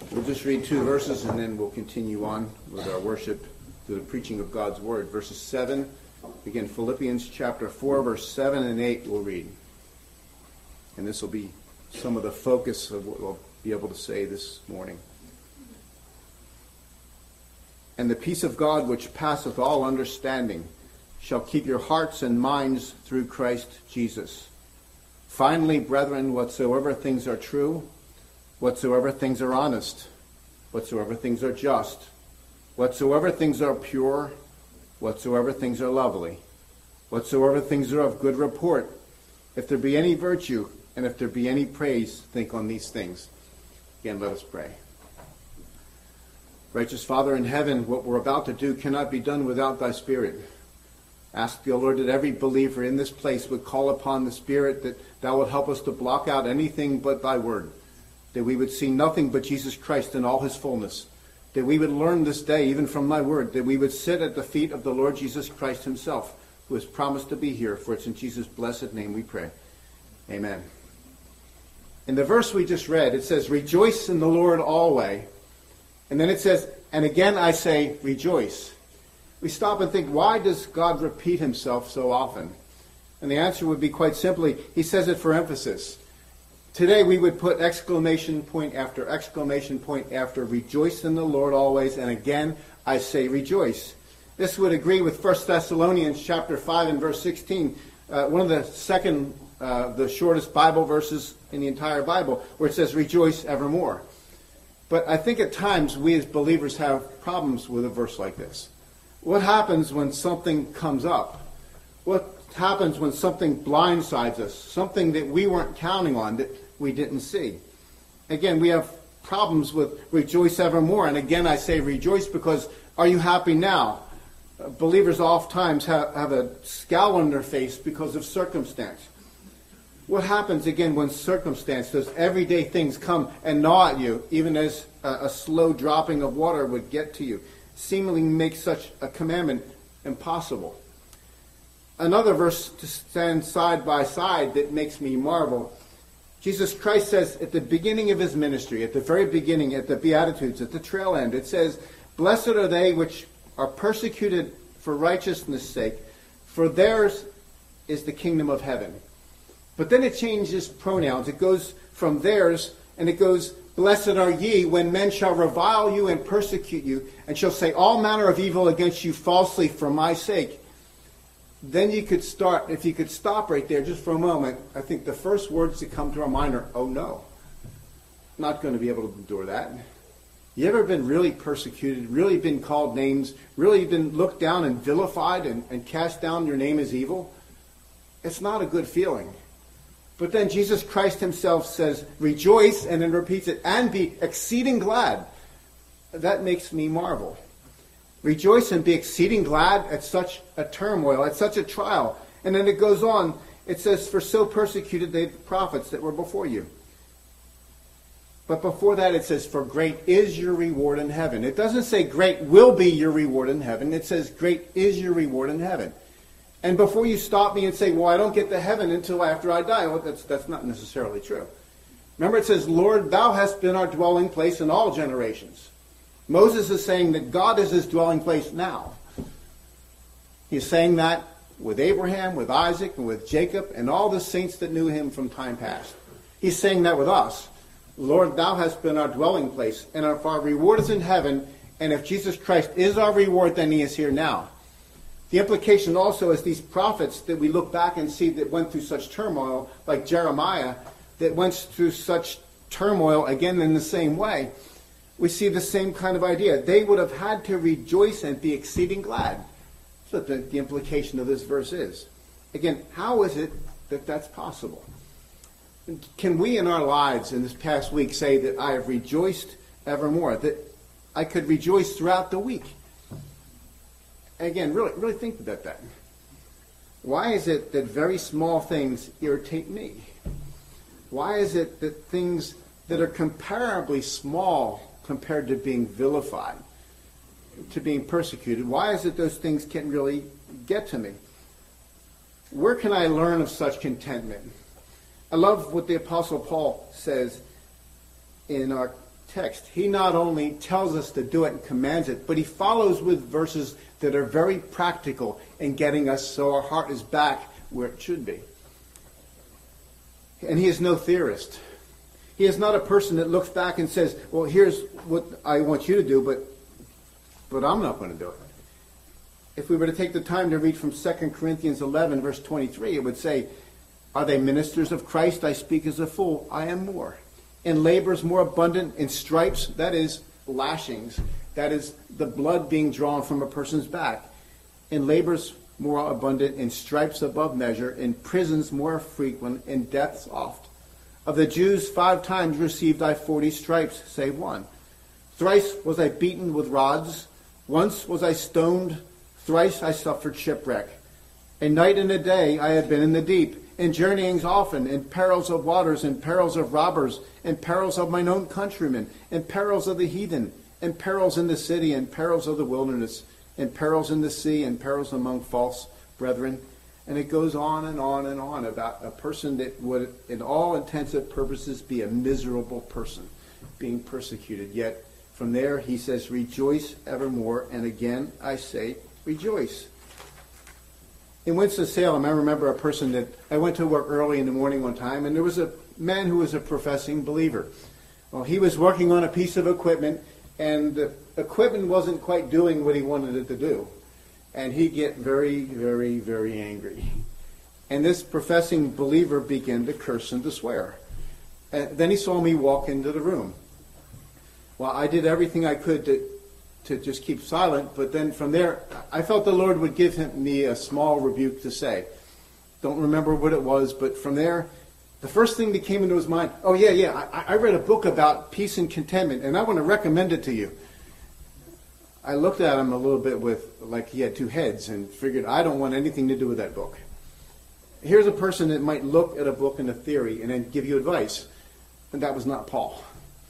We'll just read 2 verses and then we'll continue on with our worship through the preaching of God's Word. Verses 7, again, Philippians chapter 4, verse 7 and 8 we'll read. And this will be some of the focus of what we'll be able to say this morning. And the peace of God which passeth all understanding shall keep your hearts and minds through Christ Jesus. Finally, brethren, whatsoever things are true, whatsoever things are honest, whatsoever things are just, whatsoever things are pure, whatsoever things are lovely, whatsoever things are of good report, if there be any virtue, and if there be any praise, think on these things. Again, let us pray. Righteous Father in heaven, what we're about to do cannot be done without thy Spirit. Ask thee, O Lord, that every believer in this place would call upon the Spirit, that thou would help us to block out anything but thy word, that we would see nothing but Jesus Christ in all his fullness, that we would learn this day, even from thy word, that we would sit at the feet of the Lord Jesus Christ himself, who has promised to be here, for it's in Jesus' blessed name we pray. Amen. In the verse we just read, it says, rejoice in the Lord always. And then it says, and again I say, rejoice. We stop and think, why does God repeat himself so often? And the answer would be quite simply, he says it for emphasis. Today we would put exclamation point after rejoice in the Lord always, and again I say rejoice. This would agree with 1 Thessalonians chapter 5 and verse 16, one of the shortest Bible verses in the entire Bible, where it says rejoice evermore. But I think at times we as believers have problems with a verse like this. What happens when something comes up? What happens when something blindsides us? Something that we weren't counting on, that we didn't see. Again, we have problems with rejoice evermore. And again, I say rejoice because are you happy now? Believers oftentimes have a scowl on their face because of circumstance. What happens again when circumstance, those everyday things come and gnaw at you, even as a slow dropping of water would get to you, seemingly makes such a commandment impossible? Another verse to stand side by side that makes me marvel. Jesus Christ says at the beginning of his ministry, at the very beginning, at the Beatitudes, at the trail end, it says, blessed are they which are persecuted for righteousness' sake, for theirs is the kingdom of heaven. But then it changes pronouns. It goes from theirs, and it goes, blessed are ye when men shall revile you and persecute you, and shall say all manner of evil against you falsely for my sake. Then you could start, if you could stop right there just for a moment, I think the first words that come to our mind are, oh no, not going to be able to endure that. You ever been really persecuted, really been called names, really been looked down and vilified and cast down, your name as evil? It's not a good feeling. But then Jesus Christ himself says, rejoice, and then repeats it, and be exceeding glad. That makes me marvel. Rejoice and be exceeding glad at such a turmoil, at such a trial. And then it goes on. It says, for so persecuted they the prophets that were before you. But before that it says, for great is your reward in heaven. It doesn't say great will be your reward in heaven. It says great is your reward in heaven. And before you stop me and say, well, I don't get to heaven until after I die. Well, that's not necessarily true. Remember it says, Lord, thou hast been our dwelling place in all generations. Moses is saying that God is his dwelling place now. He's saying that with Abraham, with Isaac, and with Jacob, and all the saints that knew him from time past. He's saying that with us. Lord, thou hast been our dwelling place, and if our reward is in heaven, and if Jesus Christ is our reward, then he is here now. The implication also is these prophets that we look back and see that went through such turmoil, like Jeremiah, that went through such turmoil again in the same way. We see the same kind of idea. They would have had to rejoice and be exceeding glad. That's what the implication of this verse is. Again, how is it that that's possible? Can we in our lives in this past week say that I have rejoiced evermore, that I could rejoice throughout the week? Again, really think about that. Why is it that very small things irritate me? Why is it that things that are comparably small compared to being vilified, to being persecuted, why is it those things can't really get to me? Where can I learn of such contentment? I love what the Apostle Paul says in our text, he not only tells us to do it and commands it, but he follows with verses that are very practical in getting us so our heart is back where it should be. And he is no theorist. He is not a person that looks back and says, well, here's what I want you to do, but I'm not going to do it. If we were to take the time to read from 2 Corinthians 11, verse 23, it would say, are they ministers of Christ? I speak as a fool. I am more. In labors more abundant, in stripes, that is lashings, that is the blood being drawn from a person's back. In labors more abundant, in stripes above measure, in prisons more frequent, in deaths oft. Of the Jews 5 times received I 40 stripes, save one. Thrice was I beaten with rods, once was I stoned, thrice I suffered shipwreck. A night and a day I have been in the deep, in journeyings often, in perils of waters, in perils of robbers, in perils of mine own countrymen, in perils of the heathen, in perils in the city, in perils of the wilderness, in perils in the sea, in perils among false brethren. And it goes on and on and on about a person that would, in all intents and purposes, be a miserable person, being persecuted. Yet from there he says, rejoice evermore. And again I say, rejoice. In Winston-Salem, I remember a person that I went to work early in the morning one time, and there was a man who was a professing believer. Well, he was working on a piece of equipment, and the equipment wasn't quite doing what he wanted it to do. And he'd get very, very, very angry. And this professing believer began to curse and to swear. And then he saw me walk into the room. Well, I did everything I could to just keep silent, but then from there, I felt the Lord would give me a small rebuke to say. Don't remember what it was, but from there, the first thing that came into his mind, I read a book about peace and contentment, and I want to recommend it to you. I looked at him a little bit with, like he had 2 heads, and figured, I don't want anything to do with that book. Here's a person that might look at a book and a theory and then give you advice, and that was not Paul.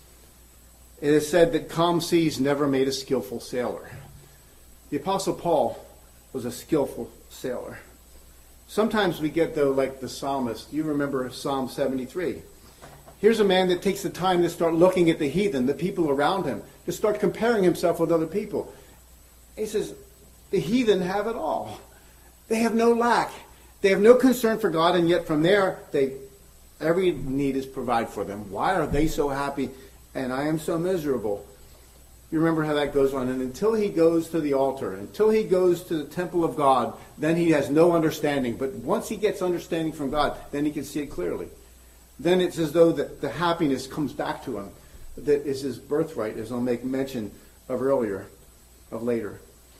It is said that calm seas never made a skillful sailor. The Apostle Paul was a skillful sailor. Sometimes we get, though, like the psalmist. You remember Psalm 73. Here's a man that takes the time to start looking at the heathen, the people around him, to start comparing himself with other people. He says, the heathen have it all. They have no lack. They have no concern for God, and yet from there, every need is provided for them. Why are they so happy? And I am so miserable. You remember how that goes on. And until he goes to the altar, until he goes to the temple of God, then he has no understanding. But once he gets understanding from God, then he can see it clearly. Then it's as though the happiness comes back to him. That is his birthright, as I'll make mention of later.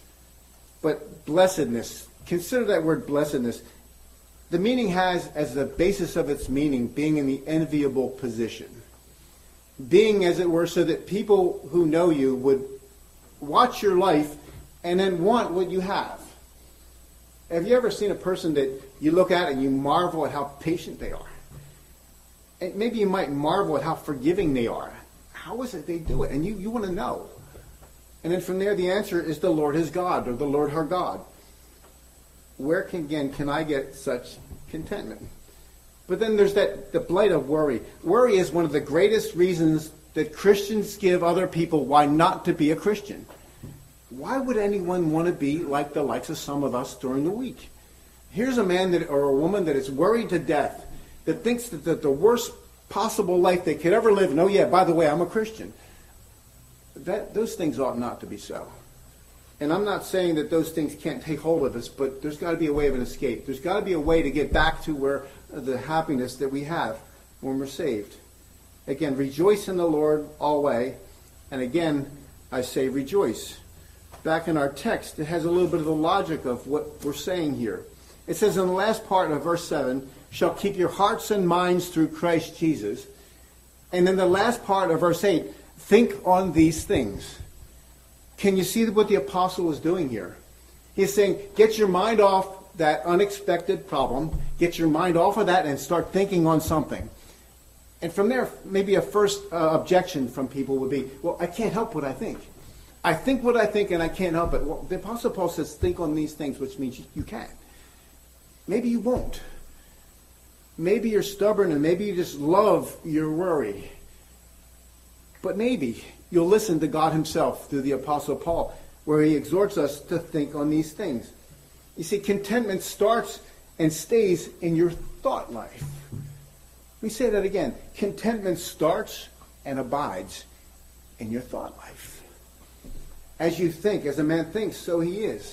But blessedness, consider that word blessedness. The meaning has, as the basis of its meaning, being in the enviable position. Being, as it were, so that people who know you would watch your life and then want what you have. Have you ever seen a person that you look at and you marvel at how patient they are? And maybe you might marvel at how forgiving they are. How is it they do it? And you want to know. And then from there the answer is the Lord is God, or the Lord our God. Where can I get such contentment? But then there's the blight of worry. Worry is one of the greatest reasons that Christians give other people why not to be a Christian. Why would anyone want to be like the likes of some of us during the week? Here's a man or a woman that is worried to death, that thinks that the worst possible life they could ever live, and oh yeah, by the way, I'm a Christian. Those things ought not to be so. And I'm not saying that those things can't take hold of us, but there's got to be a way of an escape. There's got to be a way to get back to where the happiness that we have when we're saved. Again, rejoice in the Lord always. And again, I say rejoice. Back in our text, it has a little bit of the logic of what we're saying here. It says in the last part of verse 7, shall keep your hearts and minds through Christ Jesus. And then the last part of verse 8, think on these things. Can you see what the apostle is doing here? He's saying, get your mind off that unexpected problem, get your mind off of that and start thinking on something. And from there, maybe a first objection from people would be, well, I can't help what I think. I think what I think and I can't help it. Well, the Apostle Paul says, think on these things, which means you can. Maybe you won't. Maybe you're stubborn and maybe you just love your worry. But maybe you'll listen to God himself through the Apostle Paul, where he exhorts us to think on these things. You see, contentment starts and stays in your thought life. Let me say that again. Contentment starts and abides in your thought life. As you think, as a man thinks, so he is.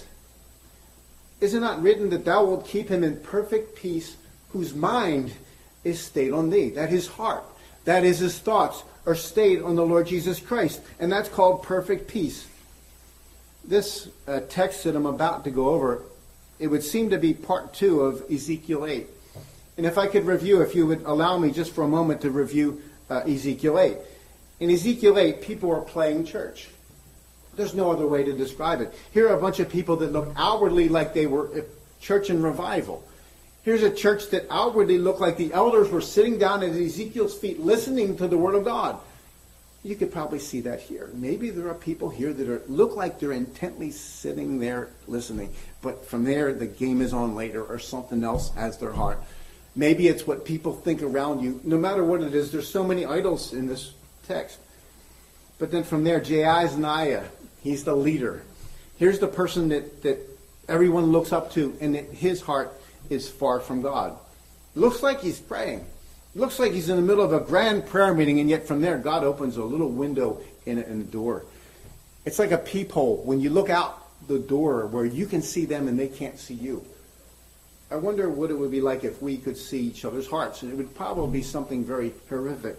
Is it not written that thou wilt keep him in perfect peace, whose mind is stayed on thee? That his heart, that is his thoughts, are stayed on the Lord Jesus Christ. And that's called perfect peace. This text that I'm about to go over, it would seem to be part 2 of Ezekiel 8. And if I could review, if you would allow me just for a moment to review Ezekiel 8. In Ezekiel 8, people are playing church. There's no other way to describe it. Here are a bunch of people that look outwardly like they were at church in revival. Here's a church that outwardly looked like the elders were sitting down at Ezekiel's feet listening to the Word of God. You could probably see that here. Maybe there are people here that look like they're intently sitting there listening. But from there, the game is on later, or something else has their heart. Maybe it's what people think around you. No matter what it is, there's so many idols in this text. But then from there, Jaazaniah, he's the leader. Here's the person that everyone looks up to, and that his heart is far from God. Looks like he's praying. Looks like he's in the middle of a grand prayer meeting, and yet from there, God opens a little window in the door. It's like a peephole. When you look out the door where you can see them and they can't see you. I wonder what it would be like if we could see each other's hearts. And it would probably be something very horrific.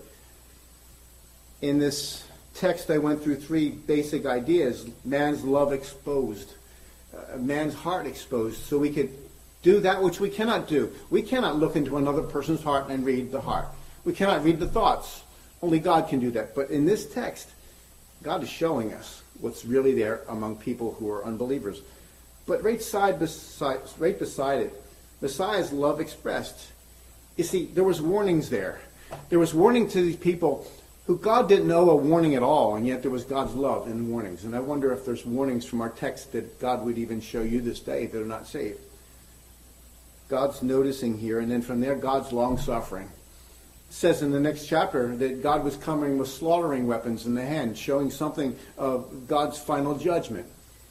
In this text, I went through 3 basic ideas. Man's love exposed. Man's heart exposed. So we could do that which we cannot do. We cannot look into another person's heart and read the heart. We cannot read the thoughts. Only God can do that. But in this text, God is showing us what's really there among people who are unbelievers. But right beside it, Messiah's love expressed. You see, there was warnings there. There was warning to these people who God didn't know a warning at all, and yet there was God's love in the warnings. And I wonder if there's warnings from our text that God would even show you this day that are not saved. God's noticing here, and then from there, God's long-suffering. It says in the next chapter that God was coming with slaughtering weapons in the hand, showing something of God's final judgment.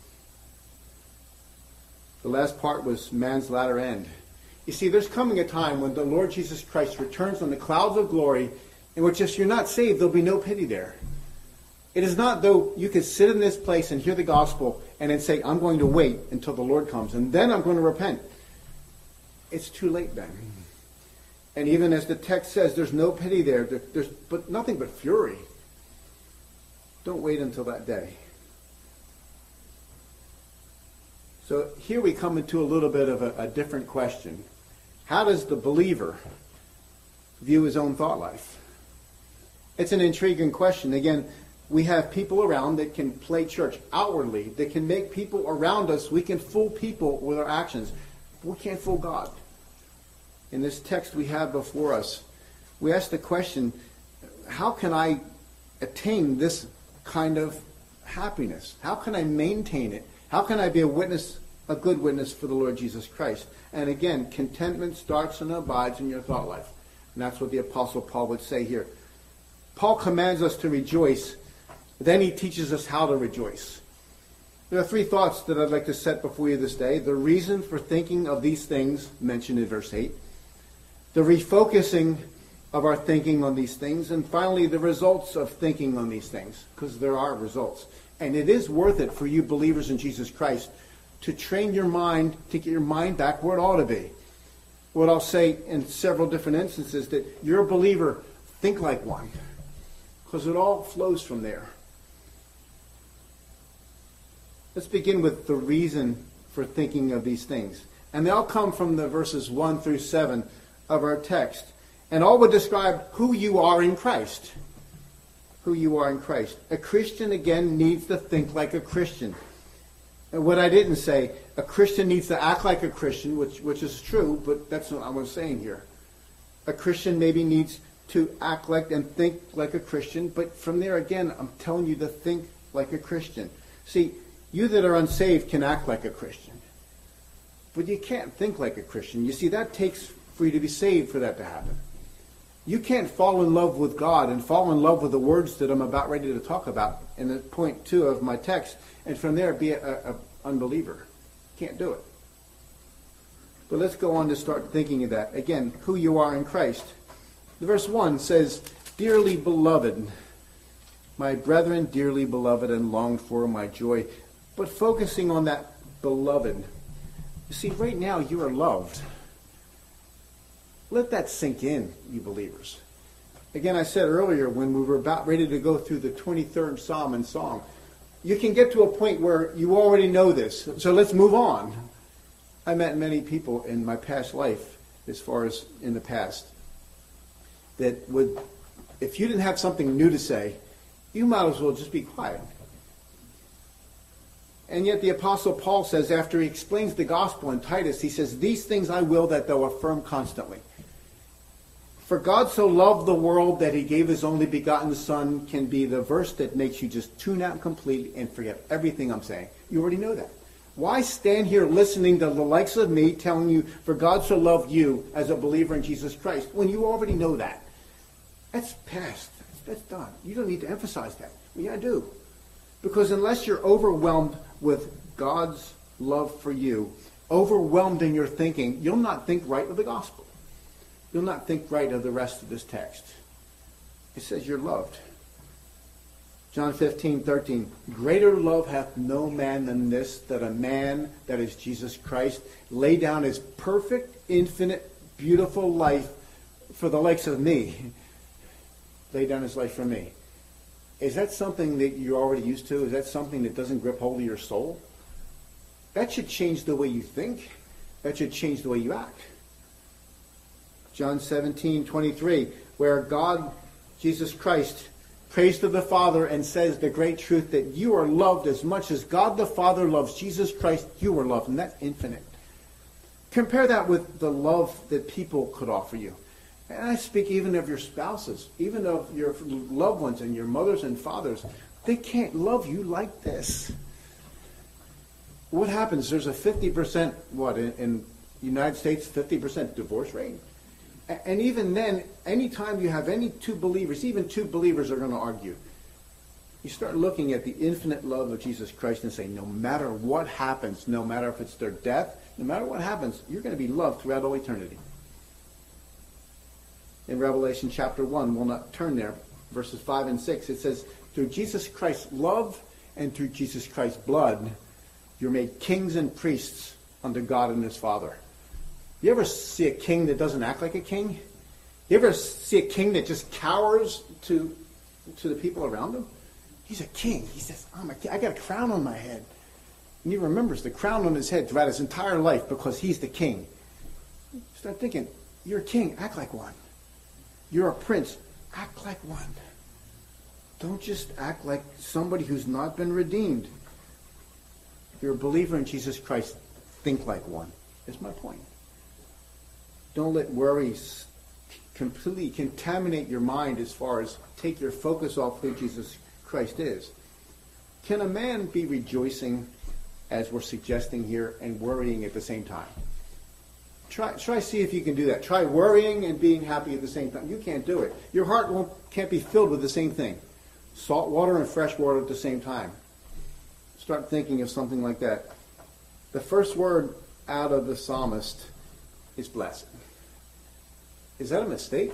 The last part was man's latter end. You see, there's coming a time when the Lord Jesus Christ returns on the clouds of glory, in which if you're not saved, there'll be no pity there. It is not though you could sit in this place and hear the gospel and then say, I'm going to wait until the Lord comes, and then I'm going to repent. It's too late then. And even as the text says, there's no pity there. There's but nothing but fury. Don't wait until that day. So here we come into a little bit of a different question. How does the believer view his own thought life? It's an intriguing question. Again, we have people around that can play church outwardly, that can make people around us, we can fool people with our actions. We can't fool God. In this text we have before us, we ask the question, how can I attain this kind of happiness? How can I maintain it? How can I be a witness, a good witness for the Lord Jesus Christ? And again, contentment starts and abides in your thought life. And that's what the Apostle Paul would say here. Paul commands us to rejoice. Then he teaches us how to rejoice. There are 3 thoughts that I'd like to set before you this day. The reason for thinking of these things mentioned in verse 8. The refocusing of our thinking on these things. And finally, the results of thinking on these things. Because there are results. And it is worth it for you believers in Jesus Christ to train your mind, to get your mind back where it ought to be. What I'll say in several different instances, that you're a believer, think like one. Because it all flows from there. Let's begin with the reason for thinking of these things. And they all come from the verses 1 through 7 of our text. And all would describe who you are in Christ. Who you are in Christ. A Christian, again, needs to think like a Christian. And what I didn't say, a Christian needs to act like a Christian, which is true, but that's not what I'm saying here. A Christian maybe needs to act like and think like a Christian, but from there again, I'm telling you to think like a Christian. See, you that are unsaved can act like a Christian, but you can't think like a Christian. You see, that takes for you to be saved for that to happen. You can't fall in love with God and fall in love with the words that I'm about ready to talk about in the point 2 of my text, and from there be an unbeliever. Can't do it. But let's go on to start thinking of that. Again, who you are in Christ. Verse 1 says, "Dearly beloved, my brethren, dearly beloved and longed for, my joy." But focusing on that beloved. You see, right now you are loved. Let that sink in, you believers. Again, I said earlier when we were about ready to go through the 23rd Psalm and song, you can get to a point where you already know this. So let's move on. I met many people in my past life, as far as in the past, that would, if you didn't have something new to say, you might as well just be quiet. And yet the Apostle Paul says, after he explains the gospel in Titus, he says, "These things I will that thou affirm constantly." For God so loved the world that he gave his only begotten Son can be the verse that makes you just tune out completely and forget everything I'm saying. You already know that. Why stand here listening to the likes of me telling you, for God so loved you as a believer in Jesus Christ, when you already know that? That's past. That's done. You don't need to emphasize that. Well, yeah, I do. Because unless you're overwhelmed with God's love for you, overwhelmed in your thinking, you'll not think right of the gospel. You'll not think right of the rest of this text. It says you're loved. John 15:13, "Greater love hath no man than this, that a man, that is Jesus Christ, lay down his perfect, infinite, beautiful life for the likes of me." Lay down his life for me. Is that something that you're already used to? Is that something that doesn't grip hold of your soul? That should change the way you think. That should change the way you act. John 17:23, where God, Jesus Christ, prays to the Father and says the great truth that you are loved as much as God the Father loves Jesus Christ, you are loved, and that's infinite. Compare that with the love that people could offer you. And I speak even of your spouses, even of your loved ones and your mothers and fathers. They can't love you like this. What happens? There's a 50%, in the United States, 50% divorce rate. And even then, anytime you have any two believers, even two believers are going to argue. You start looking at the infinite love of Jesus Christ and say, no matter what happens, no matter if it's their death, no matter what happens, you're going to be loved throughout all eternity. In Revelation chapter 1, we'll not turn there, verses 5 and 6, it says, "Through Jesus Christ's love and through Jesus Christ's blood, you're made kings and priests unto God and his Father." You ever see a king that doesn't act like a king? You ever see a king that just cowers to the people around him? He's a king. He says, I'm a king. I got a crown on my head. And he remembers the crown on his head throughout his entire life because he's the king. Start thinking, you're a king. Act like one. You're a prince. Act like one. Don't just act like somebody who's not been redeemed. You're a believer in Jesus Christ. Think like one. That's my point. Don't let worries completely contaminate your mind as far as take your focus off who Jesus Christ is. Can a man be rejoicing, as we're suggesting here, and worrying at the same time? Try see if you can do that. Try worrying and being happy at the same time. You can't do it. Your heart can't be filled with the same thing. Salt water and fresh water at the same time. Start thinking of something like that. The first word out of the psalmist is blessed. Is that a mistake?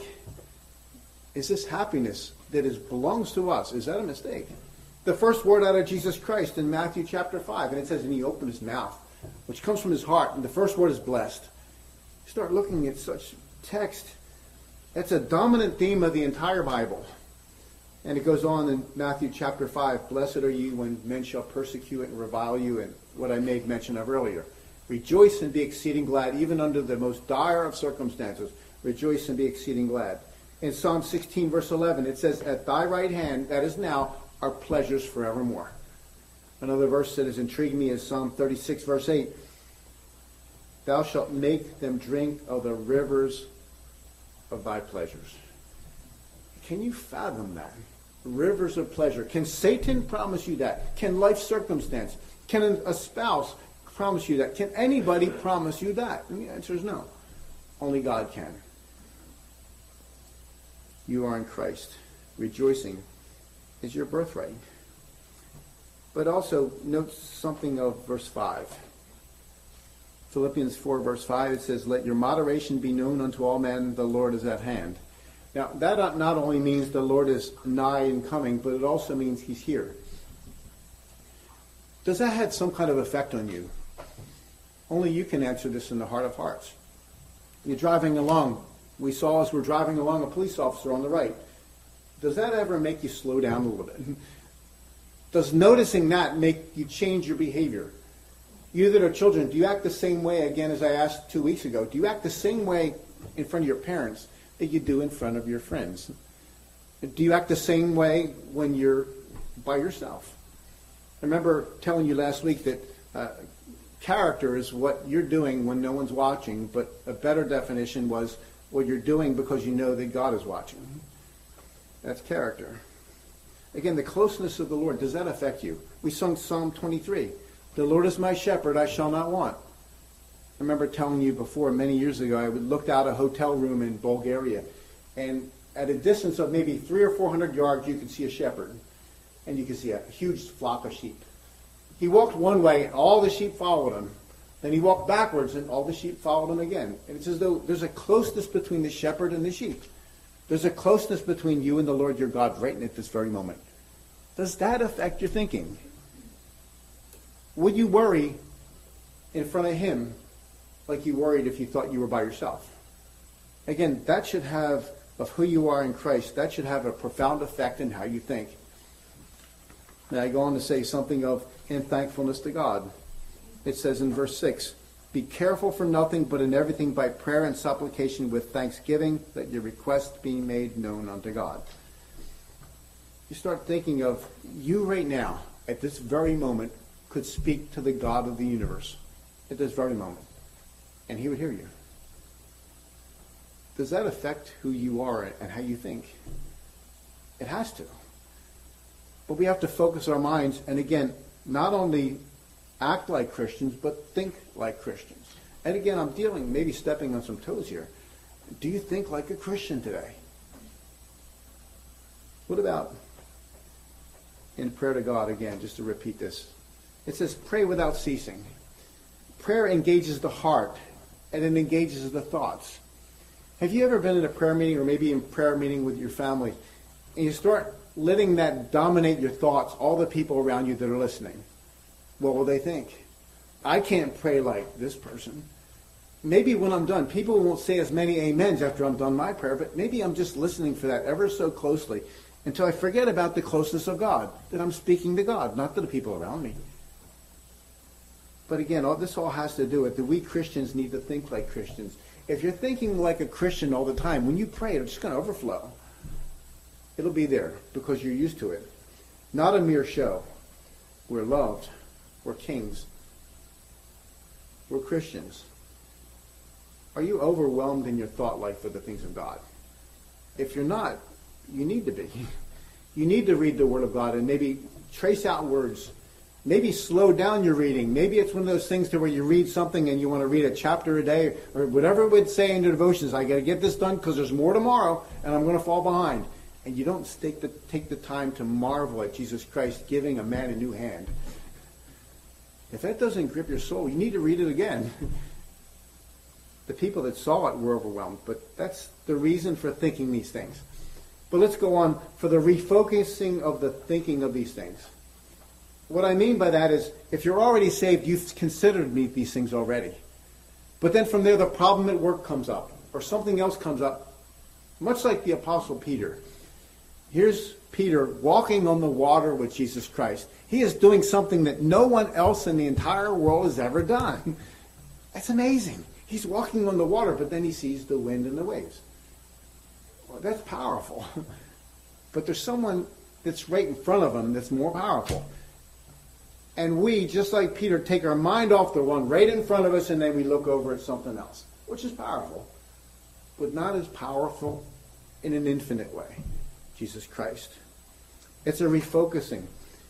Is this happiness that belongs to us? Is that a mistake? The first word out of Jesus Christ in Matthew chapter 5, and it says, and he opened his mouth, which comes from his heart, and the first word is blessed. You start looking at such text. That's a dominant theme of the entire Bible. And it goes on in Matthew chapter 5, blessed are you when men shall persecute and revile you, and what I made mention of earlier. Rejoice and be exceeding glad, even under the most dire of circumstances. Rejoice and be exceeding glad. In Psalm 16, verse 11, it says, at thy right hand, that is now, are pleasures forevermore. Another verse that has intrigued me is Psalm 36, verse 8. Thou shalt make them drink of the rivers of thy pleasures. Can you fathom that? Rivers of pleasure. Can Satan promise you that? Can life circumstance? Can a spouse promise you that? Can anybody promise you that? And the answer is no. Only God can. you are in Christ. Rejoicing is your birthright. But also note something of verse 5. Philippians 4 verse 5, it says, let your moderation be known unto all men, the Lord is at hand. Now, that not only means the Lord is nigh and coming, but it also means he's here. Does that have some kind of effect on you? Only you can answer this in the heart of hearts. You're driving along. We saw as we're driving along a police officer on the right. Does that ever make you slow down a little bit? Does noticing that make you change your behavior? You that are children, do you act the same way, again, as I asked 2 weeks ago? Do you act the same way in front of your parents that you do in front of your friends? Do you act the same way when you're by yourself? I remember telling you last week that character is what you're doing when no one's watching, but a better definition was what you're doing because you know that God is watching. That's character. Again, the closeness of the Lord, does that affect you? We sung Psalm 23. The Lord is my shepherd, I shall not want. I remember telling you before, many years ago, I looked out a hotel room in Bulgaria, and at a distance of maybe 300 or 400 yards, you could see a shepherd, and you could see a huge flock of sheep. He walked one way, and all the sheep followed him. Then he walked backwards, and all the sheep followed him again. And it's as though there's a closeness between the shepherd and the sheep. There's a closeness between you and the Lord your God right at this very moment. Does that affect your thinking? Would you worry in front of him like you worried if you thought you were by yourself? Again, that should have, of who you are in Christ, that should have a profound effect in how you think. Now I go on to say something of in thankfulness to God. It says in verse 6, be careful for nothing, but in everything by prayer and supplication with thanksgiving, that your request be made known unto God. You start thinking of you right now, at this very moment, could speak to the God of the universe at this very moment, and he would hear you. Does that affect who you are and how you think? It has to. But we have to focus our minds, and again, not only act like Christians, but think like Christians. And again, I'm maybe stepping on some toes here. Do you think like a Christian today? What about in prayer to God, again, just to repeat this? It says, pray without ceasing. Prayer engages the heart, and it engages the thoughts. Have you ever been in a prayer meeting, or maybe in prayer meeting with your family, and you start letting that dominate your thoughts, all the people around you that are listening? What will they think? I can't pray like this person. Maybe when I'm done, people won't say as many amens after I'm done my prayer, but maybe I'm just listening for that ever so closely until I forget about the closeness of God, that I'm speaking to God, not to the people around me. But again, this all has to do with that we Christians need to think like Christians. If you're thinking like a Christian all the time, when you pray, it's just going to overflow. It'll be there because you're used to it. Not a mere show. We're loved. We're kings. We're Christians. Are you overwhelmed in your thought life for the things of God? If you're not, you need to be. You need to read the Word of God and maybe trace out words. Maybe slow down your reading. Maybe it's one of those things to where you read something and you want to read a chapter a day or whatever it would say in the devotions. I got to get this done because there's more tomorrow and I'm going to fall behind. And you don't take the time to marvel at Jesus Christ giving a man a new hand. If that doesn't grip your soul, you need to read it again. The people that saw it were overwhelmed, but that's the reason for thinking these things. But let's go on for the refocusing of the thinking of these things. What I mean by that is, if you're already saved, you've considered these things already. But then from there, the problem at work comes up, or something else comes up, much like the Apostle Peter. Here's Peter walking on the water with Jesus Christ. He is doing something that no one else in the entire world has ever done. That's amazing. He's walking on the water, but then he sees the wind and the waves. Well, that's powerful. But there's someone that's right in front of him that's more powerful. And we, just like Peter, take our mind off the one right in front of us and then we look over at something else, which is powerful, but not as powerful in an infinite way. Jesus Christ. It's a refocusing.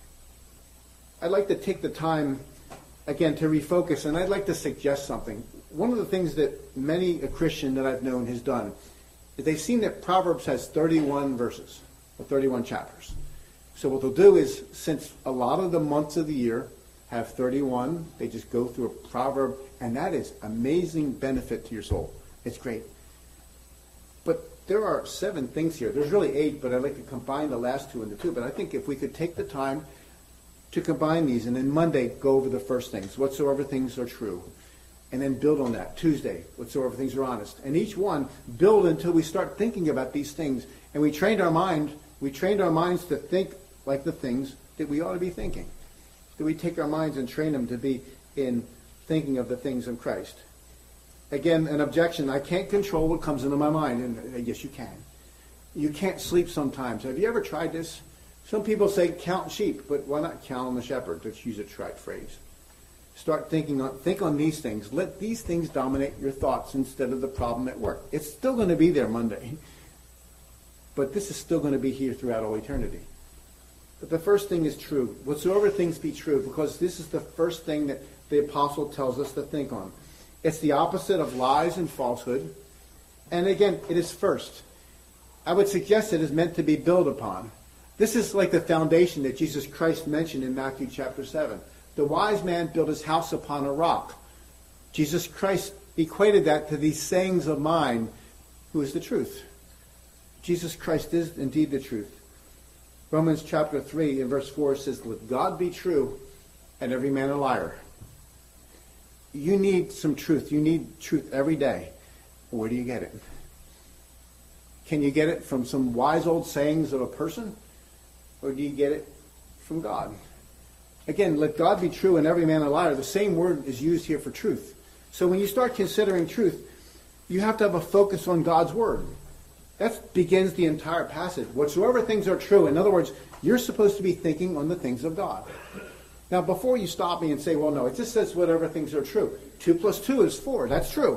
I'd like to take the time, again, to refocus, and I'd like to suggest something. One of the things that many a Christian that I've known has done they've seen that Proverbs has 31 verses, or 31 chapters. So what they'll do is, since a lot of the months of the year have 31, they just go through a proverb, and that is amazing benefit to your soul. It's great. But there are 7 things here. There's really 8, but I'd like to combine the last 2 into 2. But I think if we could take the time to combine these, and then Monday go over the first things, whatsoever things are true, and then build on that. Tuesday, whatsoever things are honest. And each one build until we start thinking about these things. And we trained our minds to think like the things that we ought to be thinking. That we take our minds and train them to be in thinking of the things of Christ. Again, an objection. I can't control what comes into my mind. And yes, you can. You can't sleep sometimes. Have you ever tried this? Some people say count sheep, but why not count on the shepherd? Let's use a trite phrase. Think on these things. Let these things dominate your thoughts instead of the problem at work. It's still going to be there Monday. But this is still going to be here throughout all eternity. But the first thing is true. Whatsoever things be true, because this is the first thing that the apostle tells us to think on. It's the opposite of lies and falsehood. And again, it is first. I would suggest it is meant to be built upon. This is like the foundation that Jesus Christ mentioned in Matthew chapter 7. The wise man built his house upon a rock. Jesus Christ equated that to these sayings of mine, who is the truth. Jesus Christ is indeed the truth. Romans chapter 3 in verse 4 says, let God be true and every man a liar. You need some truth. You need truth every day. Where do you get it? Can you get it from some wise old sayings of a person? Or do you get it from God? Again, let God be true and every man a liar. The same word is used here for truth. So when you start considering truth, you have to have a focus on God's word. That begins the entire passage. Whatsoever things are true. In other words, you're supposed to be thinking on the things of God. Now, before you stop me and say, well, no, it just says whatever things are true. 2 plus 2 is 4. That's true.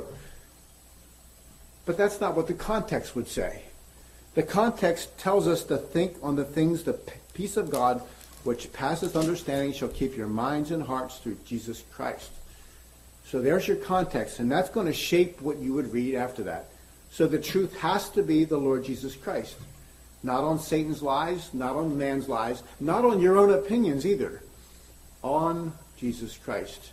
But that's not what the context would say. The context tells us to think on the things, the peace of God, which passes understanding, shall keep your minds and hearts through Jesus Christ. So there's your context, and that's going to shape what you would read after that. So the truth has to be the Lord Jesus Christ. Not on Satan's lies, not on man's lies, not on your own opinions either. On Jesus Christ.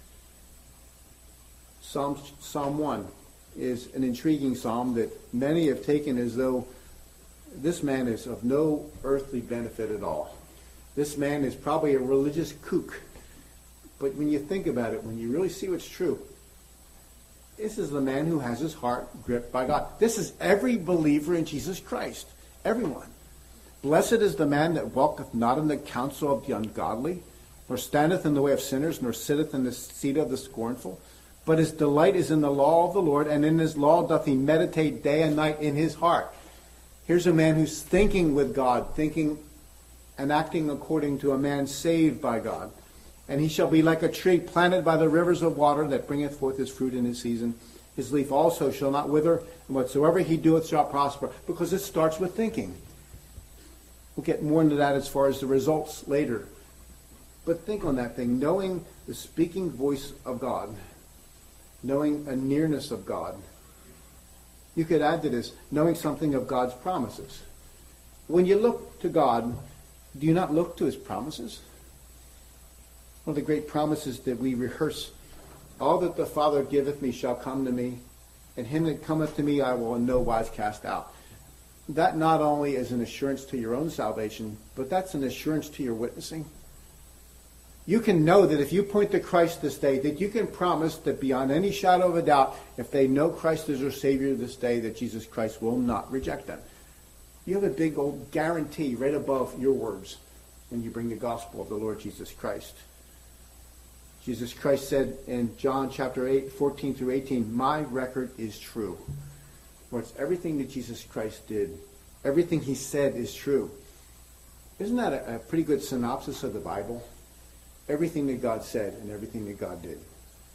Psalm 1 is an intriguing psalm that many have taken as though this man is of no earthly benefit at all. This man is probably a religious kook. But when you think about it, when you really see what's true, this is the man who has his heart gripped by God. This is every believer in Jesus Christ. Everyone. Blessed is the man that walketh not in the counsel of the ungodly, nor standeth in the way of sinners, nor sitteth in the seat of the scornful. But his delight is in the law of the Lord, and in his law doth he meditate day and night in his heart. Here's a man who's thinking with God, thinking and acting according to a man saved by God. And he shall be like a tree planted by the rivers of water that bringeth forth his fruit in his season. His leaf also shall not wither, and whatsoever he doeth shall prosper. Because it starts with thinking. We'll get more into that as far as the results later. But think on that thing, knowing the speaking voice of God, knowing a nearness of God. You could add to this, knowing something of God's promises. When you look to God, do you not look to his promises? One of the great promises that we rehearse, all that the Father giveth me shall come to me, and him that cometh to me I will in no wise cast out. That not only is an assurance to your own salvation, but that's an assurance to your witnessing. You can know that if you point to Christ this day, that you can promise that beyond any shadow of a doubt, if they know Christ as their Savior this day, that Jesus Christ will not reject them. You have a big old guarantee right above your words when you bring the gospel of the Lord Jesus Christ. Jesus Christ said in John chapter 8, 14 through 18, my record is true. Or it's everything that Jesus Christ did. Everything he said is true. Isn't that a pretty good synopsis of the Bible? Everything that God said and everything that God did.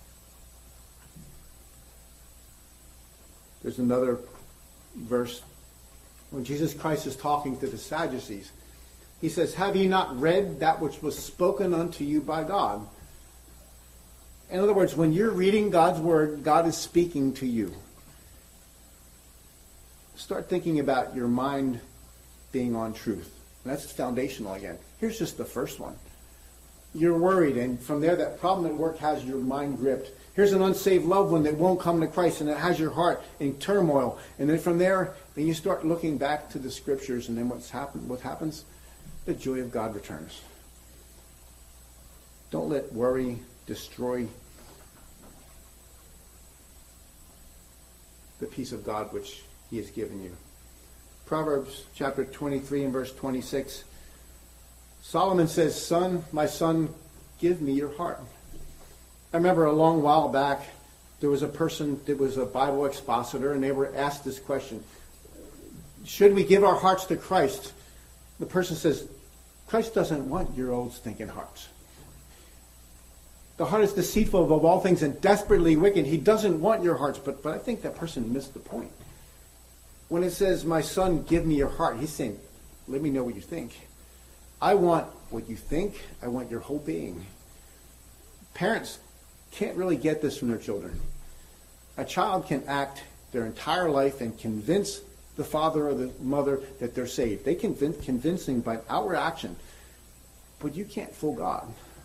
There's another verse when Jesus Christ is talking to the Sadducees. He says, have ye not read that which was spoken unto you by God? In other words, when you're reading God's word, God is speaking to you. start thinking about your mind being on truth. And that's foundational again. Here's just the first one. You're worried, and from there that problem at work has your mind gripped. Here's an unsaved loved one that won't come to Christ, and it has your heart in turmoil. And then from there, then you start looking back to the scriptures, and then what happens? The joy of God returns. Don't let worry destroy the peace of God which he has given you. Proverbs chapter 23 and verse 26. Solomon says, "Son, my son, give me your heart." I remember a long while back, there was a person that was a Bible expositor, and they were asked this question: should we give our hearts to Christ? The person says, Christ doesn't want your old stinking hearts. The heart is deceitful above all things and desperately wicked. He doesn't want your hearts. But I think that person missed the point. When it says, "My son, give me your heart," he's saying, let me know what you think. I want what you think. I want your whole being. Parents can't really get this from their children. A child can act their entire life and convince the father or the mother that they're saved. They can convincing by outward action. But you can't fool God.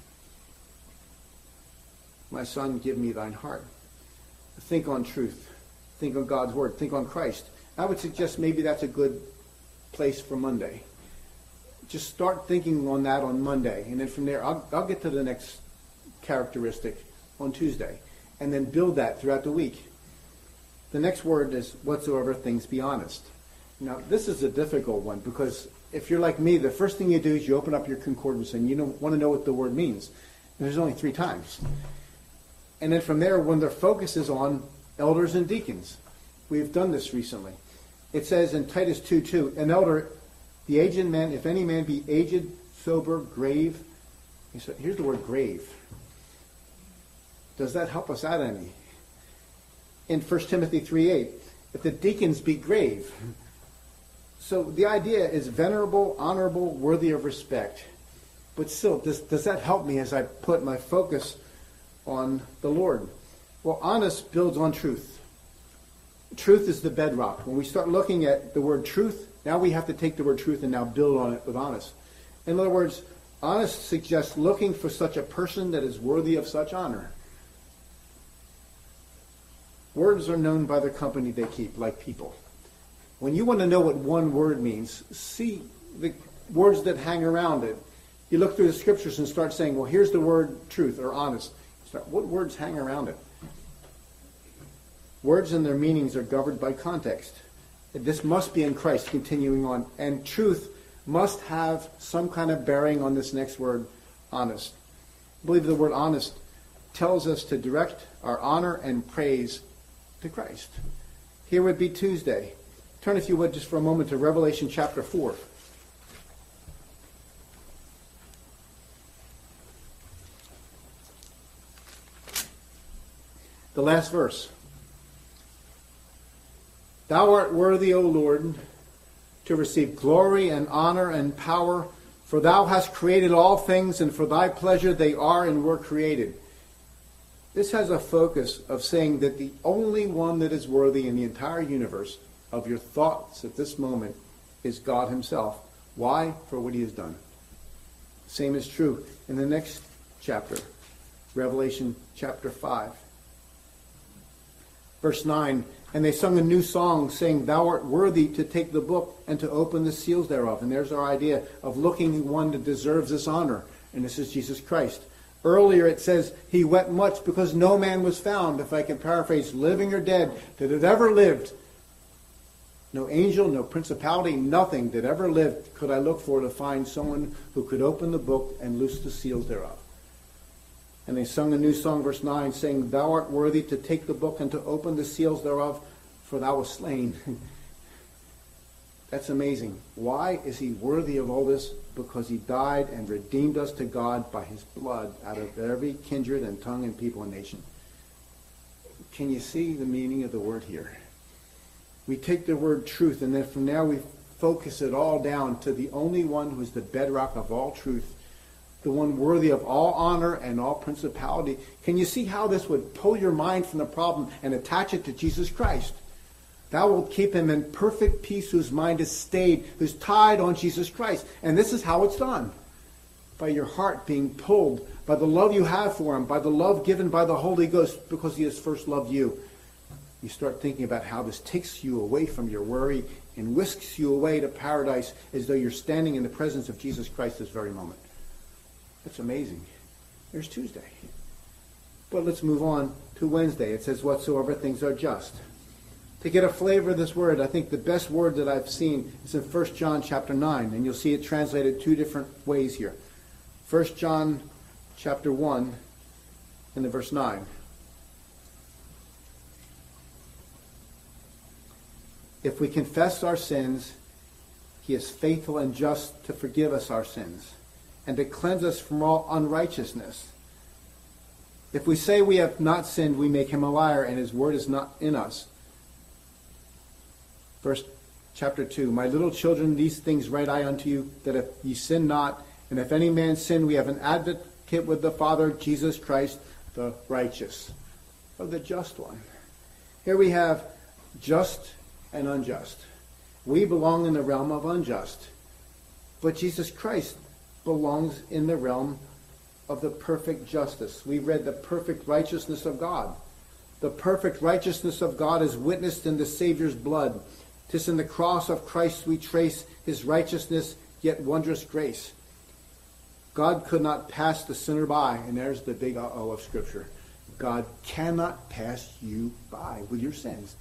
"My son, give me thine heart." Think on truth. Think on God's word. Think on Christ. I would suggest maybe that's a good place for Monday. Just start thinking on that on Monday. And then from there, I'll get to the next characteristic on Tuesday. And then build that throughout the week. The next word is, "whatsoever things be honest." Now, this is a difficult one because if you're like me, the first thing you do is you open up your concordance and you don't want to know what the word means. And there's only 3 times. And then from there, when their focus is on elders and deacons. We've done this recently. It says in Titus 2:2, "An elder, the aged man, if any man be aged, sober, grave." Here's the word grave. Does that help us out any? In 1 Timothy 3:8, "If the deacons be grave." So the idea is venerable, honorable, worthy of respect. But still, does that help me as I put my focus on the Lord? Well, honest builds on truth. Truth is the bedrock. When we start looking at the word truth, now we have to take the word truth and now build on it with honest. In other words, honest suggests looking for such a person that is worthy of such honor. Words are known by the company they keep, like people. When you want to know what one word means, see the words that hang around it. You look through the scriptures and start saying, well, here's the word truth or honest. What words hang around it? Words and their meanings are governed by context. This must be in Christ, continuing on. And truth must have some kind of bearing on this next word, honest. I believe the word honest tells us to direct our honor and praise to Christ. Here would be Tuesday. Turn, if you would, just for a moment to Revelation chapter 4. The last verse. "Thou art worthy, O Lord, to receive glory and honor and power, for thou hast created all things, and for thy pleasure they are and were created." This has a focus of saying that the only one that is worthy in the entire universe of your thoughts at this moment is God himself. Why? For what he has done. Same is true in the next chapter, Revelation chapter 5. Verse 9, "And they sung a new song, saying, Thou art worthy to take the book and to open the seals thereof." And there's our idea of looking one that deserves this honor. And this is Jesus Christ. Earlier it says, "He wept much because no man was found," if I can paraphrase, living or dead, that had ever lived. No angel, no principality, nothing that ever lived could I look for to find someone who could open the book and loose the seals thereof. And they sung a new song, verse 9, saying, "Thou art worthy to take the book and to open the seals thereof, for thou wast slain." That's amazing. Why is he worthy of all this? Because he died and redeemed us to God by his blood out of every kindred and tongue and people and nation. Can you see the meaning of the word here? We take the word truth, and then from there we focus it all down to the only one who is the bedrock of all truth, the one worthy of all honor and all principality. Can you see how this would pull your mind from the problem and attach it to Jesus Christ? Thou wilt keep him in perfect peace whose mind is stayed, who's tied on Jesus Christ. And this is how it's done. By your heart being pulled, by the love you have for him, by the love given by the Holy Ghost because he has first loved you. You start thinking about how this takes you away from your worry and whisks you away to paradise as though you're standing in the presence of Jesus Christ this very moment. That's amazing. There's Tuesday. But let's move on to Wednesday. It says, whatsoever things are just. To get a flavor of this word, I think the best word that I've seen is in 1 John chapter 9, and you'll see it translated two different ways here. 1 John chapter 1 and the verse 9. If we confess our sins, he is faithful and just to forgive us our sins and to cleanse us from all unrighteousness. If we say we have not sinned, we make him a liar, and his word is not in us. Verse chapter 2, my little children, these things write I unto you, that if ye sin not, and if any man sin, we have an advocate with the Father, Jesus Christ, the righteous, or the just one. Here we have just and unjust. We belong in the realm of unjust. But Jesus Christ belongs in the realm of the perfect justice. We read the perfect righteousness of God. The perfect righteousness of God is witnessed in the Savior's blood. 'Tis in the cross of Christ we trace his righteousness, yet wondrous grace. God could not pass the sinner by, and there's the big uh-oh of Scripture. God cannot pass you by with your sins.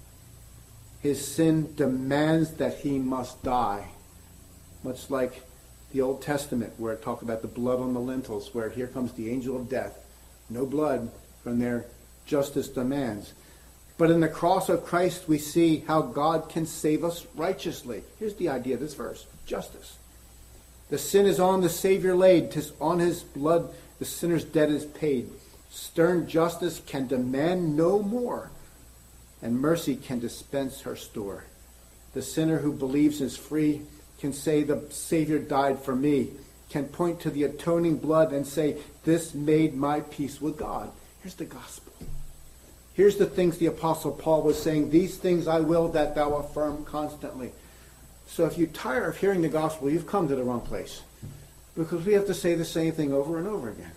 His sin demands that he must die. Much like the Old Testament, where it talked about the blood on the lintels, where here comes the angel of death. No blood from their justice demands. But in the cross of Christ, we see how God can save us righteously. Here's the idea of this verse. Justice. The sin is on the Savior laid. 'Tis on his blood the sinner's debt is paid. Stern justice can demand no more, and mercy can dispense her store. The sinner who believes is free, can say the Savior died for me, can point to the atoning blood and say, this made my peace with God. Here's the gospel. Here's the things the Apostle Paul was saying, these things I will that thou affirm constantly. So if you tire of hearing the gospel, you've come to the wrong place. Because we have to say the same thing over and over again.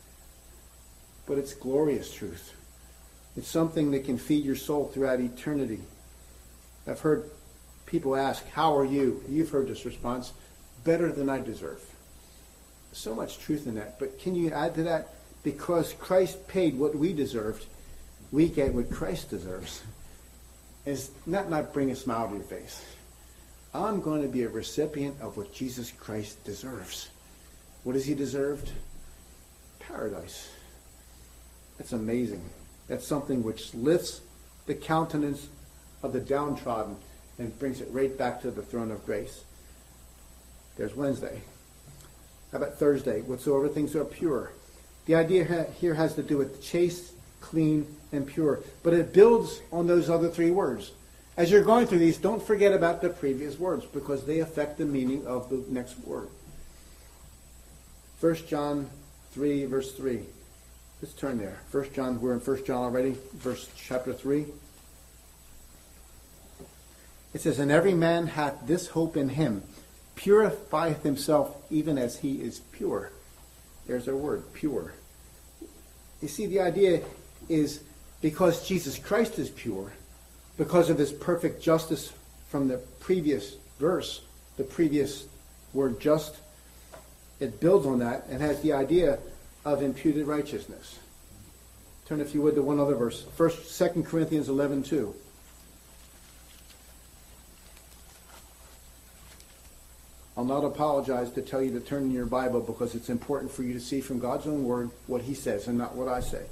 But it's glorious truth. It's something that can feed your soul throughout eternity. I've heard people ask, how are you? You've heard this response, better than I deserve. So much truth in that. But can you add to that? Because Christ paid what we deserved, we get what Christ deserves. Does that not bring a smile to your face? I'm going to be a recipient of what Jesus Christ deserves. What has he deserved? Paradise. That's amazing. That's something which lifts the countenance of the downtrodden and brings it right back to the throne of grace. There's Wednesday. How about Thursday? Whatsoever things are pure. The idea here has to do with chaste, clean, and pure. But it builds on those other three words. As you're going through these, don't forget about the previous words because they affect the meaning of the next word. 1 John 3, verse 3. Let's turn there. 1 John, we're in 1 John already, chapter 3. It says, and every man hath this hope in him, purifieth himself even as he is pure. There's our word, pure. You see, the idea is because Jesus Christ is pure, because of his perfect justice from the previous verse, the previous word just, it builds on that and has the idea of imputed righteousness. Turn, if you would, to one other verse. 2 Corinthians 11:2. I'll not apologize to tell you to turn in your Bible because it's important for you to see from God's own word what he says and not what I say.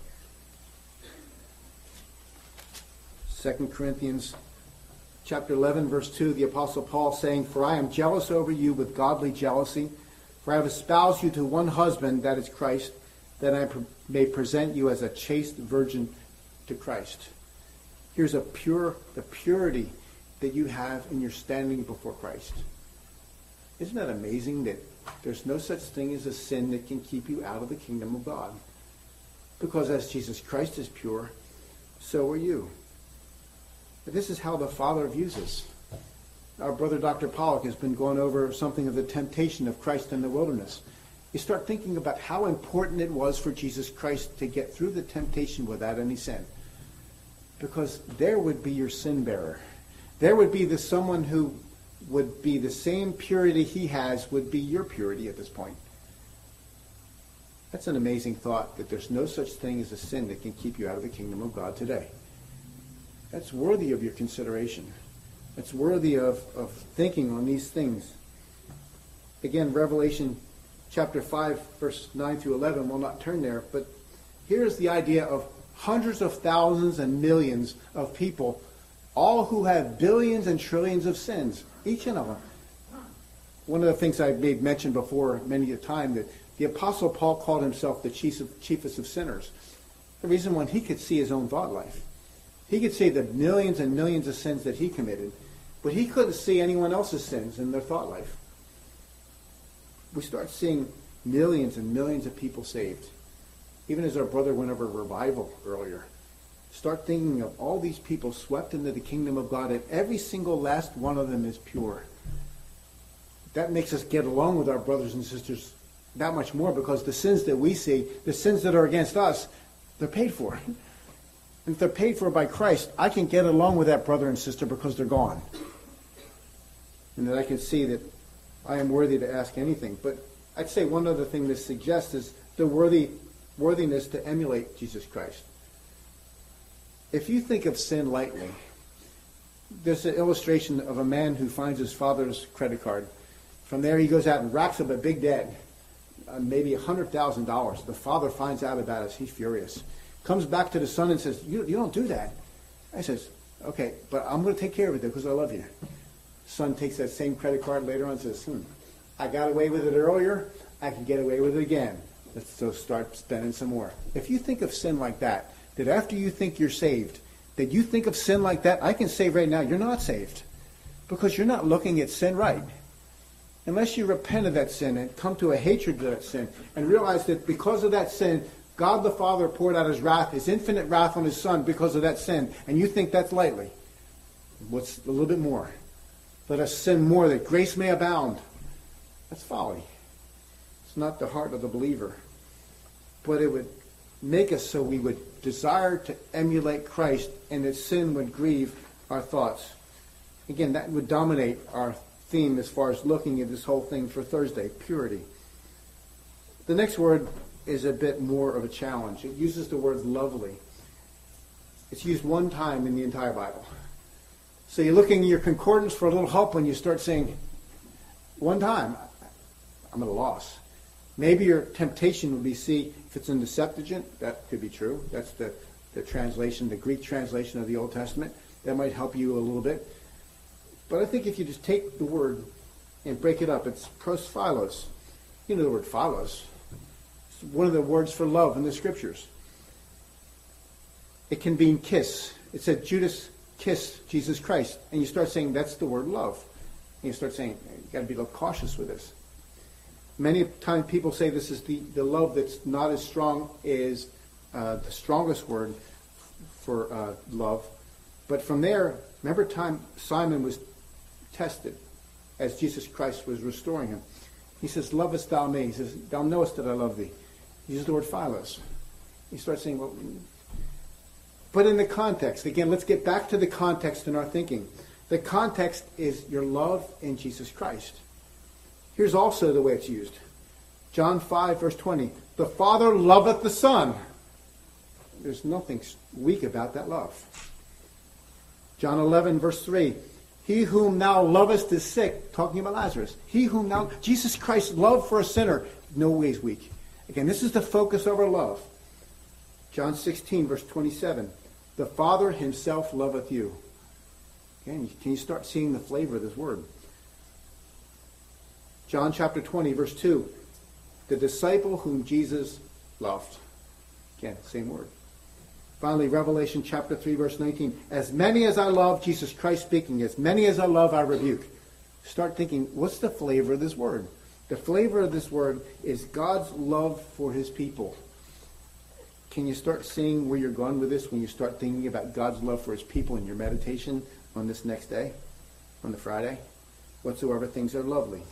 2 Corinthians chapter 11, verse 2, the Apostle Paul saying, for I am jealous over you with godly jealousy, for I have espoused you to one husband, that is Christ, that I may present you as a chaste virgin to Christ. Here's the purity that you have in your standing before Christ. Isn't that amazing that there's no such thing as a sin that can keep you out of the kingdom of God? Because as Jesus Christ is pure, so are you. But this is how the Father views us. Our brother Dr. Pollock has been going over something of the temptation of Christ in the wilderness. You start thinking about how important it was for Jesus Christ to get through the temptation without any sin. Because there would be your sin bearer. There would be someone who would be the same purity he has would be your purity at this point. That's an amazing thought, that there's no such thing as a sin that can keep you out of the kingdom of God today. That's worthy of your consideration. It's worthy of thinking on these things. Again, Revelation chapter 5, verse 9 through 11, we'll not turn there, but here's the idea of hundreds of thousands and millions of people, all who have billions and trillions of sins, each one of them. One of the things I've made mention before many a time, that the Apostle Paul called himself the chiefest of sinners. The reason why he could see his own thought life. He could see the millions and millions of sins that he committed, but he couldn't see anyone else's sins in their thought life. We start seeing millions and millions of people saved. Even as our brother went over revival earlier. Start thinking of all these people swept into the kingdom of God, and every single last one of them is pure. That makes us get along with our brothers and sisters that much more, because the sins that we see, the sins that are against us, they're paid for. And if they're paid for by Christ, I can get along with that brother and sister because they're gone. And that I can see that I am worthy to ask anything. But I'd say one other thing this suggests is the worthiness to emulate Jesus Christ. If you think of sin lightly, there's an illustration of a man who finds his father's credit card. From there he goes out and racks up a big debt, maybe $100,000. The father finds out about it. He's furious. Comes back to the son and says, you don't do that. I says, okay, but I'm going to take care of it because I love you. Son takes that same credit card later on and says, I got away with it earlier. I can get away with it again. Let's so start spending some more. If you think of sin like that after you think you're saved, that you think of sin like that, I can say right now, you're not saved. Because you're not looking at sin right. Unless you repent of that sin and come to a hatred of that sin and realize that because of that sin, God the Father poured out his wrath, his infinite wrath on his Son because of that sin, and you think that's lightly. What's a little bit more? Let us sin more that grace may abound. That's folly. It's not the heart of the believer. But it would make us so we would desire to emulate Christ, and that sin would grieve our thoughts. Again, that would dominate our theme as far as looking at this whole thing for Thursday, purity. The next word is a bit more of a challenge. It uses the word lovely. It's used one time in the entire Bible. So you're looking in your concordance for a little help when you start saying, one time, I'm at a loss. Maybe your temptation would be, see, if it's in the Septuagint, that could be true. That's the translation, the Greek translation of the Old Testament. That might help you a little bit. But I think if you just take the word and break it up, it's prosphilos. You know the word philos. It's one of the words for love in the Scriptures. It can mean kiss. It said Judas kissed Jesus Christ. And you start saying that's the word love. And you start saying, you've got to be a little cautious with this. Many times people say this is the love that's not as strong as the strongest word for love. But from there, remember time Simon was tested as Jesus Christ was restoring him. He says, lovest thou me? He says, thou knowest that I love thee. He uses the word philos. You start saying, well, but in the context, again, let's get back to the context in our thinking. The context is your love in Jesus Christ. Here's also the way it's used. John 5, verse 20. The Father loveth the Son. There's nothing weak about that love. John 11, verse 3. He whom thou lovest is sick. Talking about Lazarus. He whom thou... Jesus Christ's love for a sinner, no way is weak. Again, this is the focus of our love. John 16, verse 27. The Father himself loveth you. Again, can you start seeing the flavor of this word? John chapter 20, verse 2. The disciple whom Jesus loved. Again, same word. Finally, Revelation chapter 3, verse 19. As many as I love, Jesus Christ speaking, as many as I love, I rebuke. Start thinking, what's the flavor of this word? The flavor of this word is God's love for his people. Can you start seeing where you're going with this when you start thinking about God's love for his people in your meditation on this next day, on the Friday? Whatsoever things are lovely.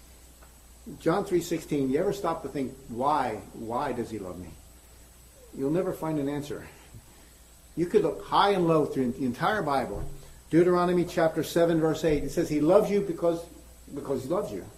John 3:16, you ever stop to think, why does he love me? You'll never find an answer. You could look high and low through the entire Bible. Deuteronomy chapter 7, verse 8, it says he loves you because he loves you.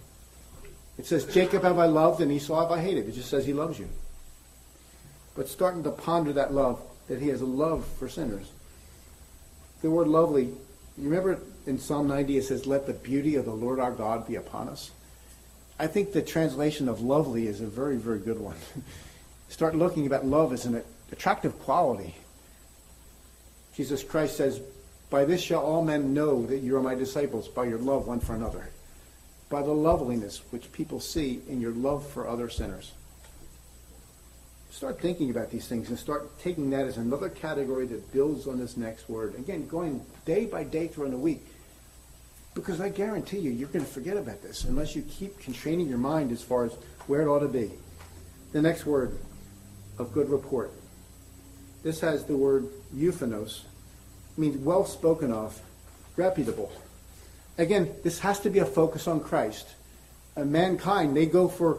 It says, Jacob have I loved and Esau have I hated. It just says he loves you. But starting to ponder that love, that he has a love for sinners. The word lovely, you remember in Psalm 90 it says, let the beauty of the Lord our God be upon us. I think the translation of lovely is a very, very good one. Start looking at love as an attractive quality. Jesus Christ says, by this shall all men know that you are my disciples, by your love one for another. By the loveliness which people see in your love for other sinners. Start thinking about these things and start taking that as another category that builds on this next word. Again, going day by day throughout the week. Because I guarantee you, you're going to forget about this unless you keep constraining your mind as far as where it ought to be. The next word, of good report. This has the word euphenos. It means well spoken of, reputable. Again, this has to be a focus on Christ. Mankind, they go for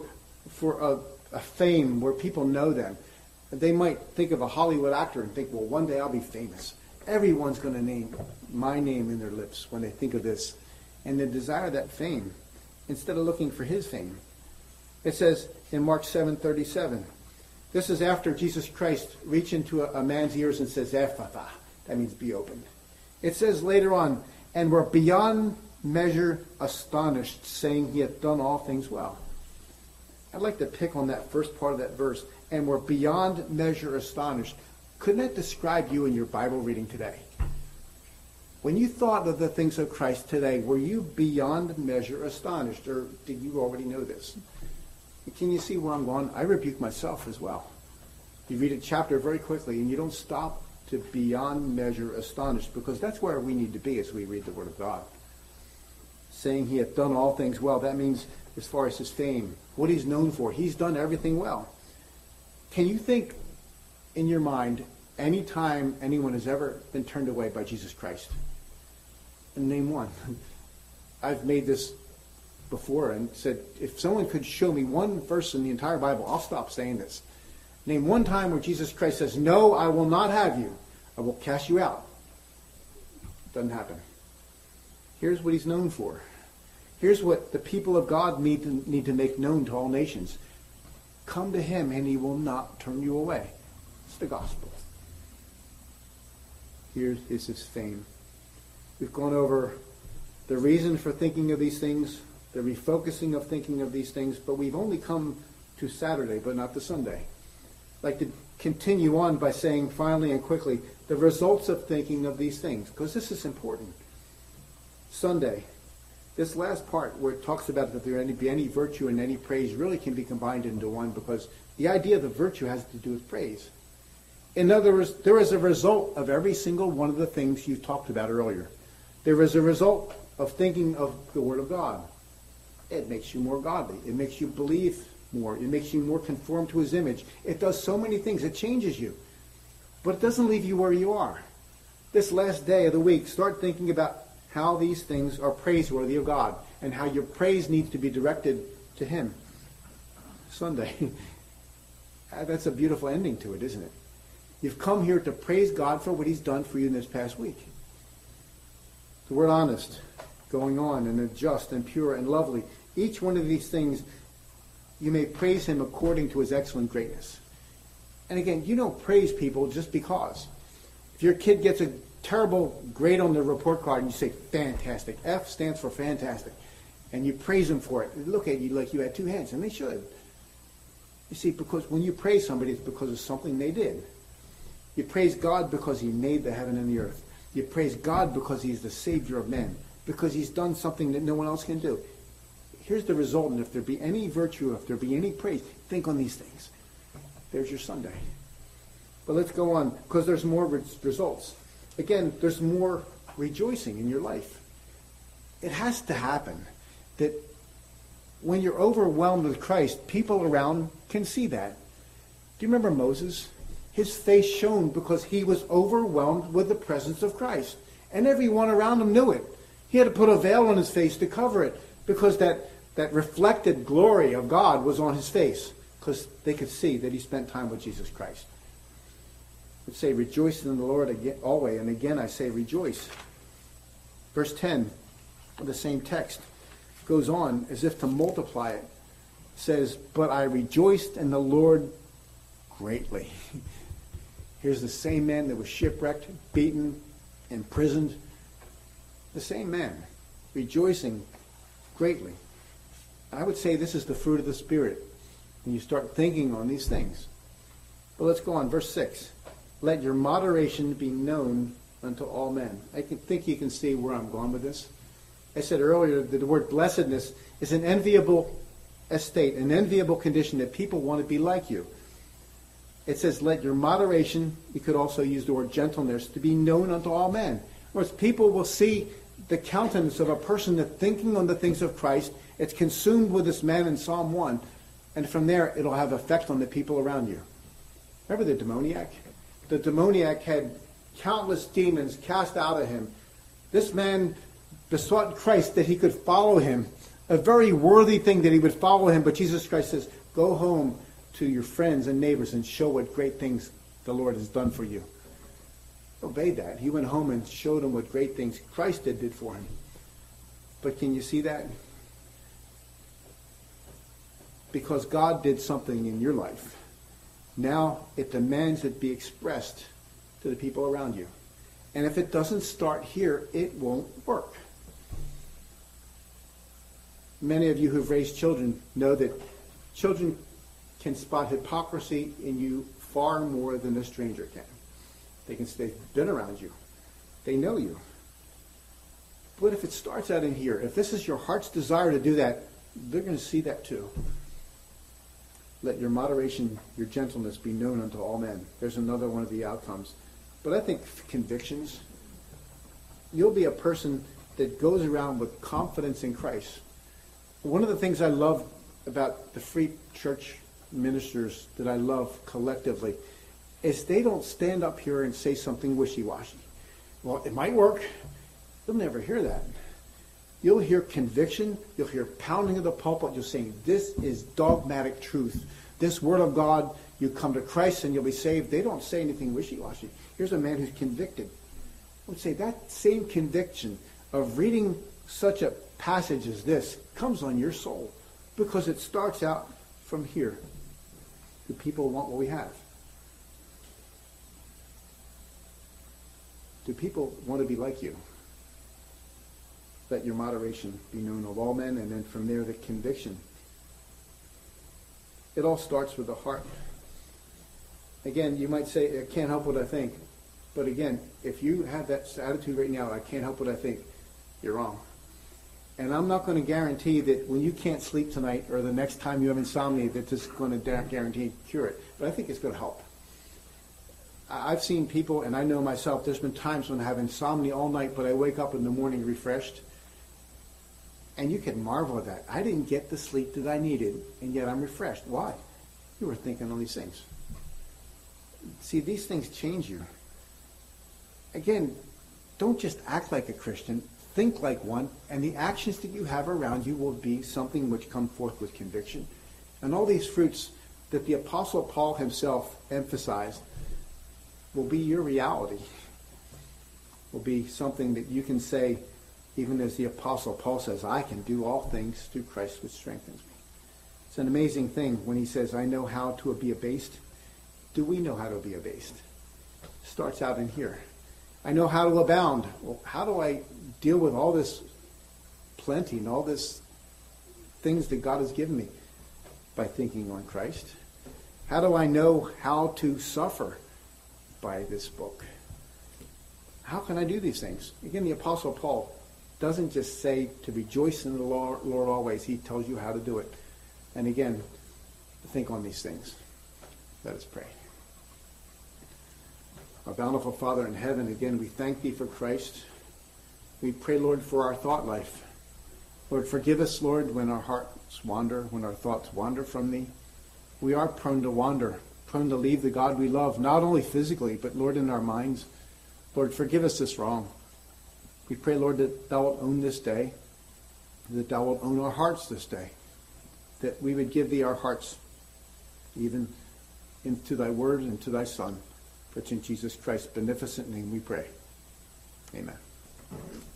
a fame where people know them. They might think of a Hollywood actor and think, well, one day I'll be famous. Everyone's going to name my name in their lips when they think of this. And they desire that fame instead of looking for his fame. It says in Mark 7:37, this is after Jesus Christ reached into a man's ears and says, Ephphatha. That means be opened. It says later on, and were beyond measure astonished, saying he hath done all things well. I'd like to pick on that first part of that verse. And were beyond measure astonished. Couldn't that describe you in your Bible reading today? When you thought of the things of Christ today, were you beyond measure astonished? Or did you already know this? Can you see where I'm going? I rebuke myself as well. You read a chapter very quickly and you don't stop to beyond measure astonished, because that's where we need to be as we read the Word of God. Saying he hath done all things well. That means as far as his fame, what he's known for. He's done everything well. Can you think in your mind any time anyone has ever been turned away by Jesus Christ? And name one. I've made this before and said, if someone could show me one verse in the entire Bible, I'll stop saying this. Name one time where Jesus Christ says, no, I will not have you. I will cast you out. Doesn't happen. Here's what he's known for. Here's what the people of God need to make known to all nations. Come to him and he will not turn you away. It's the gospel. Here is his fame. We've gone over the reason for thinking of these things, the refocusing of thinking of these things, but we've only come to Saturday, but not to Sunday. I'd like to continue on by saying finally and quickly the results of thinking of these things, because this is important. Sunday, this last part where it talks about that there be any virtue and any praise really can be combined into one, because the idea of the virtue has to do with praise. In other words, there is a result of every single one of the things you talked about earlier. There is a result of thinking of the Word of God. It makes you more godly. It makes you believe more. It makes you more conformed to his image. It does so many things. It changes you. But it doesn't leave you where you are. This last day of the week, start thinking about how these things are praiseworthy of God and how your praise needs to be directed to him. Sunday. That's a beautiful ending to it, isn't it? You've come here to praise God for what he's done for you in this past week. The word honest, going on, and just and pure and lovely. Each one of these things, you may praise him according to his excellent greatness. And again, you don't praise people just because. If your kid gets a terrible grade on the report card and you say, fantastic. F stands for fantastic. And you praise them for it. They look at you like you had two hands, and they should. You see, because when you praise somebody, it's because of something they did. You praise God because he made the heaven and the earth. You praise God because he's the Savior of men, because he's done something that no one else can do. Here's the result, and if there be any virtue, if there be any praise, think on these things. There's your Sunday. But let's go on, because there's more results. Again, there's more rejoicing in your life. It has to happen that when you're overwhelmed with Christ, people around can see that. Do you remember Moses? His face shone because he was overwhelmed with the presence of Christ. And everyone around him knew it. He had to put a veil on his face to cover it because that reflected glory of God was on his face because they could see that he spent time with Jesus Christ. I would say, rejoice in the Lord again, always. And again, I say rejoice. Verse 10 of the same text goes on as if to multiply it. It says, but I rejoiced in the Lord greatly. Here's the same man that was shipwrecked, beaten, imprisoned. The same man, rejoicing greatly. I would say this is the fruit of the Spirit when you start thinking on these things. But let's go on. Verse 6. Let your moderation be known unto all men. I think you can see where I'm going with this. I said earlier that the word blessedness is an enviable estate, an enviable condition that people want to be like you. It says, let your moderation, you could also use the word gentleness, to be known unto all men. Whereas people will see the countenance of a person that's thinking on the things of Christ. It's consumed with this man in Psalm 1. And from there, it'll have effect on the people around you. Remember the demoniac? The demoniac had countless demons cast out of him. This man besought Christ that he could follow him. A very worthy thing that he would follow him. But Jesus Christ says, go home to your friends and neighbors and show what great things the Lord has done for you. Obeyed that. He went home and showed them what great things Christ did for him. But can you see that? Because God did something in your life. Now it demands it be expressed to the people around you. And if it doesn't start here, it won't work. Many of you who've raised children know that children can spot hypocrisy in you far more than a stranger can. They've been around you. They know you. But if it starts out in here, if this is your heart's desire to do that, they're going to see that too. Let your moderation, your gentleness be known unto all men. There's another one of the outcomes. But I think convictions. You'll be a person that goes around with confidence in Christ. One of the things I love about the free church ministers that I love collectively is they don't stand up here and say something wishy-washy. Well, it might work. You'll never hear that. You'll hear conviction. You'll hear pounding of the pulpit. You'll say, this is dogmatic truth. This word of God, you come to Christ and you'll be saved. They don't say anything wishy-washy. Here's a man who's convicted. I would say that same conviction of reading such a passage as this comes on your soul because it starts out from here. Do people want what we have? Do people want to be like you? Let your moderation be known of all men, and then from there the conviction. It all starts with the heart. Again, you might say, I can't help what I think. But again, if you have that attitude right now, I can't help what I think, you're wrong. And I'm not going to guarantee that when you can't sleep tonight or the next time you have insomnia that this is going to guarantee cure it. But I think it's going to help. I've seen people, and I know myself, there's been times when I have insomnia all night, but I wake up in the morning refreshed. And you can marvel at that. I didn't get the sleep that I needed, and yet I'm refreshed. Why? You were thinking on these things. See, these things change you. Again, don't just act like a Christian. Think like one, and the actions that you have around you will be something which come forth with conviction. And all these fruits that the Apostle Paul himself emphasized will be your reality. Will be something that you can say, even as the Apostle Paul says, I can do all things through Christ which strengthens me. It's an amazing thing when he says, I know how to be abased. Do we know how to be abased? It starts out in here. I know how to abound. Well, how do I deal with all this plenty and all this things that God has given me? By thinking on Christ. How do I know how to suffer? By this book. How can I do these things? Again, the Apostle Paul doesn't just say to rejoice in the Lord always. He tells you how to do it. And again, think on these things. Let us pray. Our bountiful Father in heaven, again, we thank thee for Christ. We pray, Lord, for our thought life. Lord, forgive us, Lord, when our hearts wander, when our thoughts wander from thee. We are prone to wander prone to leave the God we love, not only physically, but, Lord, in our minds. Lord, forgive us this wrong. We pray, Lord, that thou wilt own this day, that thou wilt own our hearts this day, that we would give thee our hearts, even into thy word and to thy Son. For it's in Jesus Christ's beneficent name we pray. Amen.